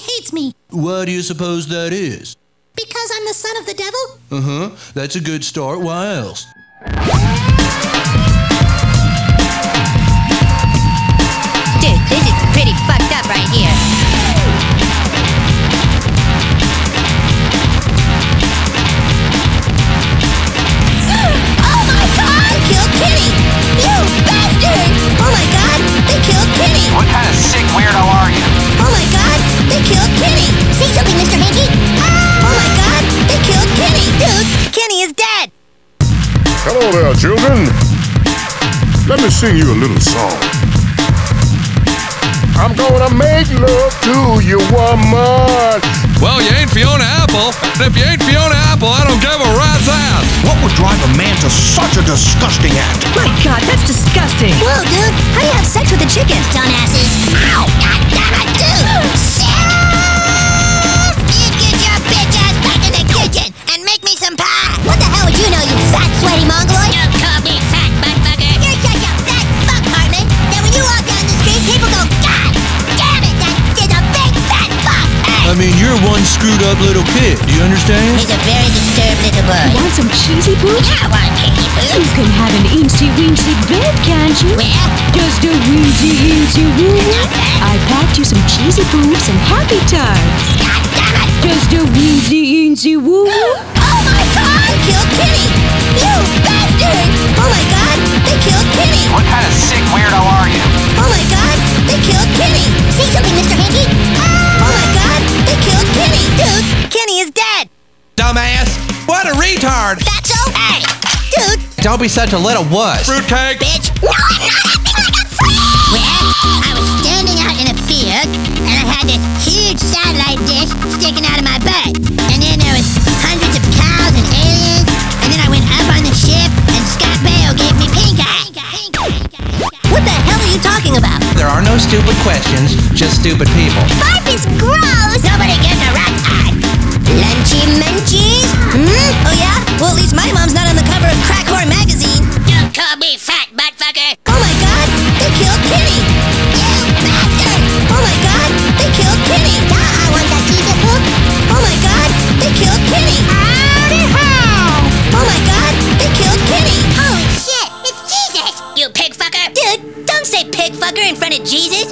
hates me. Why do you suppose that is? Because I'm the son of the devil? Uh-huh. That's a good start. Why else? Dude, this is pretty fucked up right here. Oh my god! They killed Kenny! You bastard! Oh my god! They killed Kenny! What kind of sick weirdo are you? Oh my god! They killed Kenny! Say something, Mr. Hanky! Oh my god! They killed Kenny! Dude, Kenny is dead! Hello there, children. Let me sing you a little song. I'm gonna make love to you, woman. Well, you ain't Fiona Apple. And if you ain't Fiona Apple, I don't give a rat's ass. What would drive a man to such a disgusting act? My God, that's disgusting. Whoa, dude! How do you have sex with a chicken? Dumbasses! Ow! God damn it, dude! Sarah! You get your bitch ass back in the kitchen and make me some pie! What the hell would you know, you fat, sweaty mongoloid? Don't call me fat, buttfucker. You're such a fat fuck, Hartman, that when you walk down the street, people go, God damn it, that is a big fat fuck! Hey! I mean, you're one screwed up little kid. Do you understand? He's a very disturbed little boy. Want some cheesy boots? Yeah, I want candy You food. can have an eensy-weensy bed, can't you? Where? Just a weensy woo. Not bad. I packed you some cheesy boots and happy times. God damn it! Just a weensy woo. Oh my god! They killed Kenny! You bastard! Oh my god! They killed Kenny! What kind of sick weirdo are you? Oh my god! They killed Kenny! Say something, Mr. Hanky! Oh my god! They killed Kenny! Dude, Kenny is dead! Dumbass! What a retard! Fatso? Hey! Dude! Don't be such a little wuss. Fruitcake. Bitch! No, I'm not acting like a freak! Well, I was standing out in a field, and I had this huge satellite dish sticking out of my butt. And then there was hundreds of cows and aliens, and then I went up on the ship, and Scott Baio gave me pink eye. What the hell are you talking about? There are no stupid questions, just stupid people. Barf is gross! Nobody gives a rat's eye! Lunchy munchies? Oh yeah? Well, at least my mom's not on the cover of Crack Whore magazine. Don't call me fat, buttfucker. Oh my god! They killed Kenny! You bastard! Oh my god! They killed Kenny! I want that Jesus hook! Oh my god! They killed Kenny! Howdy how! Oh my god! They killed Kenny! Holy shit! It's Jesus! You pig fucker. Dude, don't say pig fucker in front of Jesus!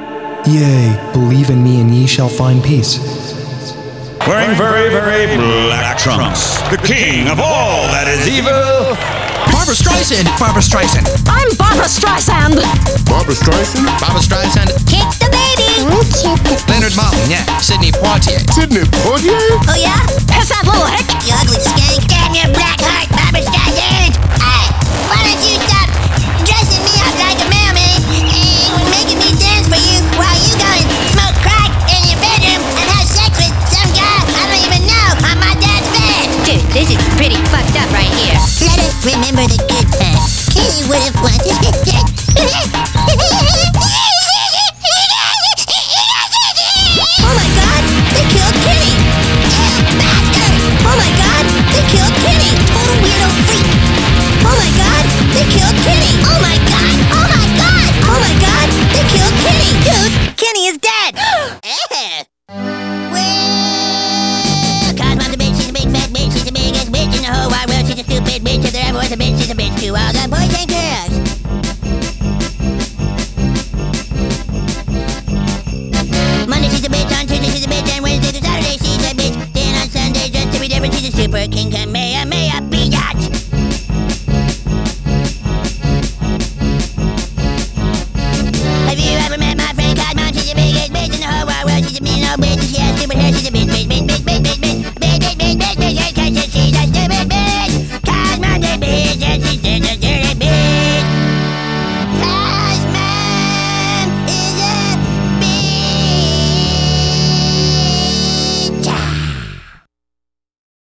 Yea, believe in me and ye shall find peace. Wearing very, very black trunks. The king of all that is evil. Barbra Streisand! Barbra Streisand! I'm Barbra Streisand. Barbra Streisand? Barbra Streisand! Kick the baby! Leonard Maltin, yeah. Sidney Poitier. Sidney Poitier?